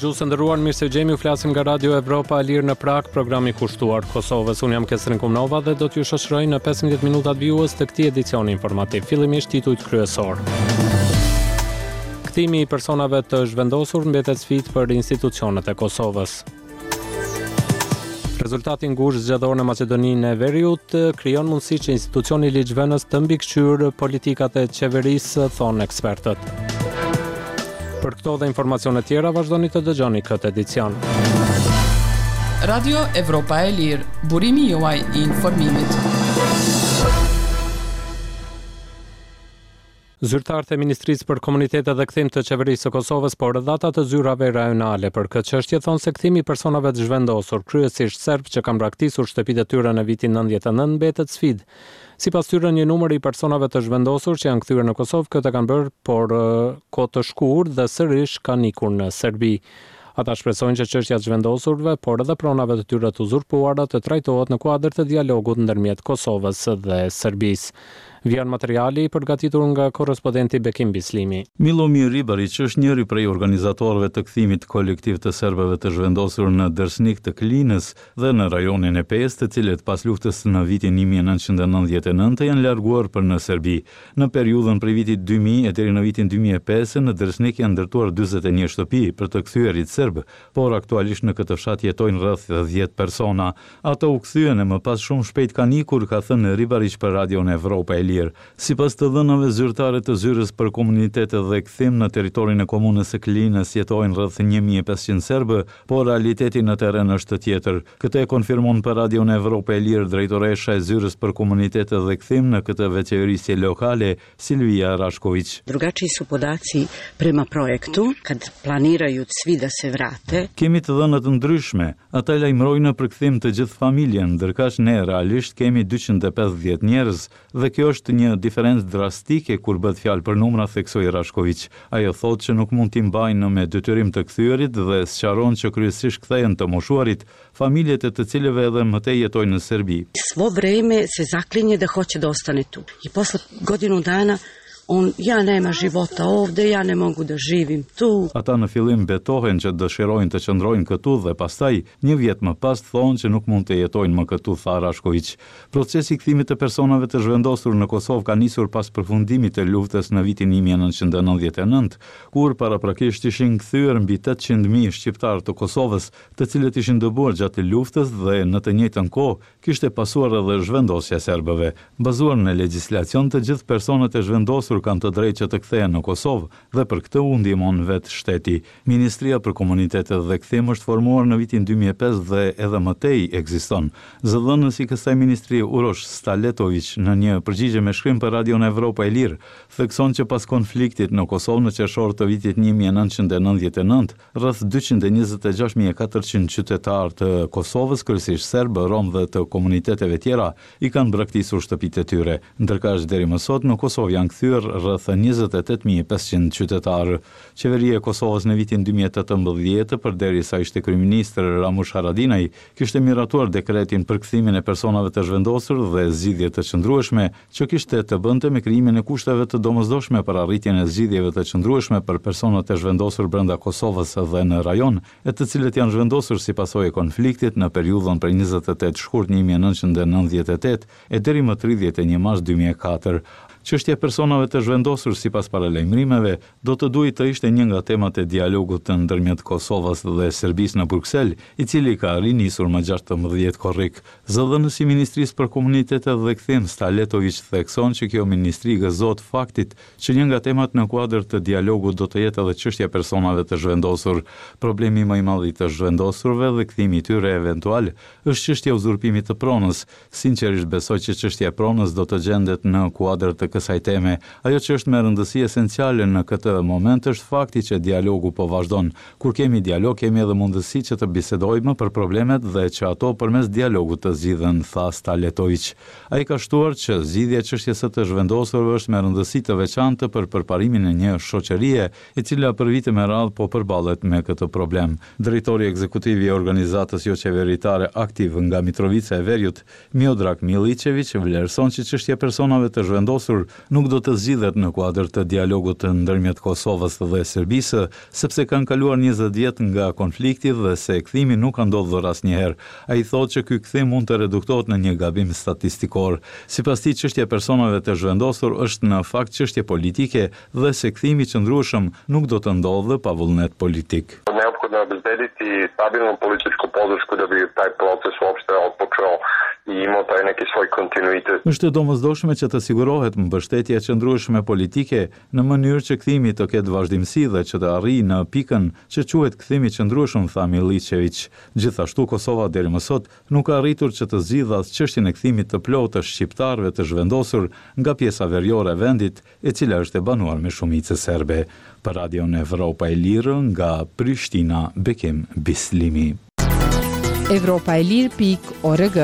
Dëgjuesë nderuar, mirë se gjemi, u flasim nga Radio Evropa e Lirë në Prag, programi kushtuar Kosovës. Unë jam Kesrin Kumnova dhe do t'ju shoqëroj në 15 minutat vjues të këtij edicioni informativ. Fillimisht titujt kryesor. Kthimi I personave të zhvendosur mbetet sfidë për institucionet e Kosovës. Rezultati ngushtë zgjedhor në Maqedoninë e Veriut krijon mundësi që institucioni ligjvënës të mbikëqyrë politikat e qeverisë, thonë ekspertët. Për këto dhe informacione tjera vazhdoni të dëgjoni këtë edicion. Radio Evropa e Lirë, burimi juaj I informimit. Zyrtarët e Ministrisë për Komunitete dhe Kthim të Qeverisë së Kosovës por data të zyrave rajonale për këtë çështje thonë se kthimi I personave të zhvendosur, kryesisht serb që kanë braktisur shtëpitë e tyre në vitin 99 mbetet sfidë. Sipas tyre, një numër I personave të zhvendosur që janë kthyer në Kosovë këtë kanë bërë por kohë të shkurtër dhe sërish kanë ikur në Serbi. Ata shpresojnë që çështja e zhvendosurve, por edhe pronave të tyre të uzurpuara të trajtohet në kuadër të dialogut ndërmjet Kosovës dhe Serbisë. Vjen materiali I përgatitur nga korrespondenti Bekim Bislimi. Milomir Ribarić është njëri prej organizatorëve të kthimit kolektiv të serbëve të zhvendosur në Dersnik të Klinës dhe në rajonin e Pes, të cilët pas luftës në vitin 1999 janë larguar për në Serbi. Në periudhën prej vitit 2000 deri në vitin 2005 në Dersnik janë ndërtuar 41 shtëpi për të kthyerit serb, por aktualisht në këtë fshat jetojnë rreth 10 persona. Ato u kthyen e më pas shumë shpejt kanë ikur, ka thënë Ribarić për Radion Evropa e Lirë. Sipas të dhënave zyrtare të Zyrës për Komunitete dhe Kthim në territorin e komunës së Klinës jetojnë rreth 1500 serbë, por realiteti në terren është tjetër. Këtë e konfirmon për Radion Evropa e Lirë drejtoresha e Zyrës për Komunitete dhe Kthim në këtë veçërisje lokale, Silvija Rashković. Drugačiji su podaci prema projektu kad planiraju svi da se vrate. Kemi të dhëna të ndryshme. Ata lajmërojnë për kthim të gjithë familjen, ndërkaq ne realisht kemi 250 njerëz dhe kjo është një diferencë drastike kur bëhet fjalë për numra, theksoi Rashković. Ajo thotë që nuk mund t'i mbajnë me detyrim të kthyerit dhe sqaron që kryesisht kthehen të moshuarit, familjet e të cilëve edhe mëtej jetojnë në Serbi. Svo vreme se zaklinje da hoće da ostane tu. I posle godinu dana ja nema života ovde, ja ne mogu da živim tu. Ata në fillim betohen që dëshirojnë të qëndrojnë këtu dhe pastaj një vjet më pas thonë që nuk mund të jetojnë më këtu, tha Rashković. Procesi I kthimit të personave të zhvendosur në Kosovë ka nisur pas përfundimit të luftës në vitin 1999, kur paraprakisht ishin kthyer mbi 800.000 shqiptar të Kosovës, të cilët ishin dëbuar gjatë luftës dhe në të njëjtën kohë kishte pasuar edhe zhvendosja serbëve. Bazuar në legjislacion, të gjithë personat e zhvendosur kanë të drejtë që të kthehen në Kosovë dhe për këtë u ndihmon vetë shteti. Ministria për Komunitete dhe Kthim është formuar në vitin 2005 dhe edhe më tej ekziston. Zëdhënësi I kësaj ministrie Urosh Staletović në një përgjigje me shkrim për Radion Evropa e Lirë thekson që pas konfliktit në Kosovë në qershor të vitit 1999, rreth 226.400 qytetarë të Kosovës, kryesisht serbë, rom dhe të komuniteteve tjera, I kanë braktisur shtëpitë e tyre, ndërkaq deri më sot në Kosovë janë kthyer rreth 28.500 qytetarë. Qeveria e Kosovës në vitin 2018, përderisa ishte kryeministër Ramush Haradinaj, kishte miratuar dekretin për kthimin e personave të zhvendosur dhe zgjidhje të qëndrueshme që kishte të bënte me krijimin e kushteve të domosdoshme për arritjen e zgjidhjeve të qëndrueshme për personat e zhvendosur brenda Kosovës dhe në rajon, e të cilët janë zhvendosur si pasojë e konfliktit në periudhën prej 28 shkurt 1998 e deri më 31 mars 2004. Çështja e personave të zhvendosur sipas paralajmërimeve do të duhej të ishte një nga temat e dialogut të ndërmjet Kosovës dhe Serbisë në Bruksel, I cili ka rinisur më 16 korrik. Zëdhënësi I Ministrisë për Komunitete dhe Kthim Staletović thekson që kjo ministri gëzohet faktit që një nga temat në kuadër të dialogut do të jetë edhe çështja e personave të zhvendosur. Problemi më I madh I të zhvendosurve dhe kthimi I tyre eventual është çështja e uzurpimit të pronës. Sinqerisht besoj që çështja e pronës do të gjendet në kuadër të kësaj teme. Ajo që është me rëndësi esenciale në këtë moment është fakti që dialogu po vazhdon. Kur kemi dialog, kemi edhe mundësi që të bisedojmë për problemet dhe që ato përmes dialogut të zgjidhen, tha Staletović. Ai ka shtuar që zgjidhja e çështjes së të zhvendosurve është me rëndësi të veçantë për përparimin e një shoqërie e cila për vite me radhë po përballet me këtë problem. Drejtori ekzekutiv I organizatës jo qeveritare aktiv nga Mitrovica e Veriut, Miodrag Milićević, vlerëson që çështja e personave të zhvendosur nuk do të zgjidhet zgjidhet në kuadër të dialogut ndërmjet Kosovës dhe Serbisë, sepse kanë kaluar 20 vjet nga konflikti dhe se kthimi nuk ka ndodhur asnjëherë. Ai thotë që ky kthim mund të reduktohet në një gabim statistikor. Sipas tij, çështja e personave të zhvendosur është në fakt çështje politike dhe se kthimi i qëndrueshëm nuk do të ndodhë pa vullnet politik. Neophodno je obezbediti stabilnu političku podršku da bi taj proces uopšte otpočeo i imao taj neki svoj kontinuitet. Është domosdoshme që të sigurohet mbështetja e qëndrueshme politike në mënyrë që kthimi të ketë vazhdimsi dhe që të arrijë në pikën që quhet kthimi i qëndrueshëm, tha Milicevic. Gjithashtu Kosova deri më sot nuk ka arritur që të zgjidhë as çështjen e kthimit të plotë të shqiptarëve të zhvendosur nga pjesa veriore e vendit, e cila është e banuar me shumicë serbe. Për Radion Evropa e Lirë nga Prishtina, Bekim Bislimi. Evropaelir.org.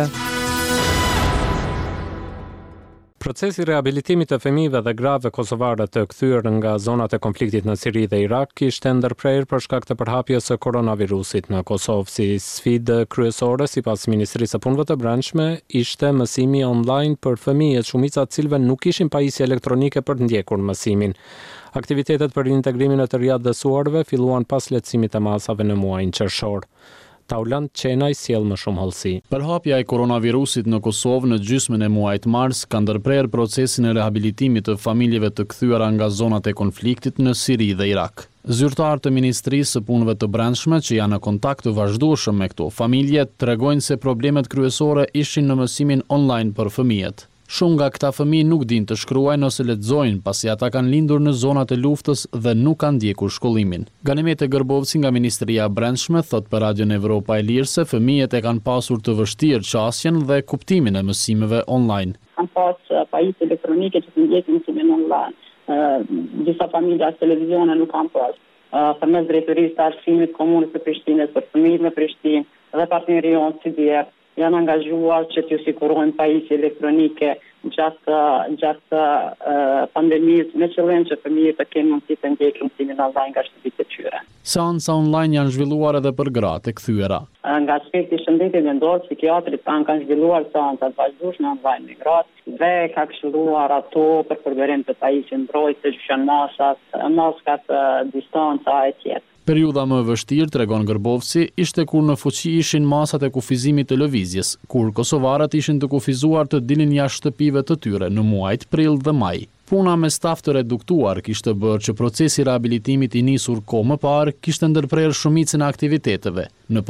Procesi riabilitimit të fëmijëve dhe grave kosovare të kthyer nga zonat e konfliktit në Siri dhe Irak kishte ndërprerë për shkak të përhapjes së koronavirusit në Kosovë. Si sfidë kryesore, sipas Ministrisë së Punëve të Brendshme, ishte mësimi online për fëmijët, shumica të cilëve nuk kishin pajisje elektronike për të ndjekur mësimin. Aktivitetet për integrimin e të riadësuarve filluan pas lehtësimit të masave në muajin qershor. Taulant Qenaj sjell më shumë hollësi. Përhapja e koronavirusit në Kosovë në gjysmën e muajit mars ka ndërprerë procesin e rehabilitimit të familjeve të kthyera nga zonat e konfliktit në Siri dhe Irak. Zyrtarët e Ministrisë së Punëve të Brendshme që janë në kontakt të vazhdueshëm me këto familje tregojnë se problemet kryesore ishin në mësimin online për fëmijët. Shumë nga këta fëmijë nuk dinë të shkruajnë ose lexojnë, pasi ata kanë lindur në zonat e luftës dhe nuk kanë ndjekur shkollimin. Ganimete Gërbovci nga Ministria e Brendshme thot për Radion Evropa e Lirë se fëmijët e kanë pasur të vështirë qasjen dhe kuptimin e mësimeve online. Kanë pas pajisje elektronike që të ndjekin mësimin online. Disa familja as televizione nuk kanë pas. Përmes drejtorisë të arsimit komunës së Prishtinës për fëmijët në Prishtinë dhe partnerion CDR janë angazhuar që t'ju sigurojnë pajisje elektronike gjatë pandemisë, me qëllim që fëmijët të kenë mundësi të ndjekin mësimin online nga shtëpitë e tyre. Seanca online janë zhvilluar edhe për gratë e kthyer. Nga aspekti i shëndetit mendor, psikiatrit kanë zhvilluar seanca të vazhdueshme online me gratë dhe ka këshilluar ato për përdorim të pajisje mbrojtëse, që janë maskat, distanca e tjetër. Periudha më e vështirë, tregon Gërbovci, ishte kur në fuqi ishin masat e kufizimit të lëvizjes, kur kosovarët ishin të kufizuar të dilin jashtë shtëpive të tyre në muajt prill dhe maj. Puna me staf të reduktuar kishte bërë që procesi i rehabilitimit i nisur kohë më parë kishte ndërprerë shumicën e aktiviteteve. Në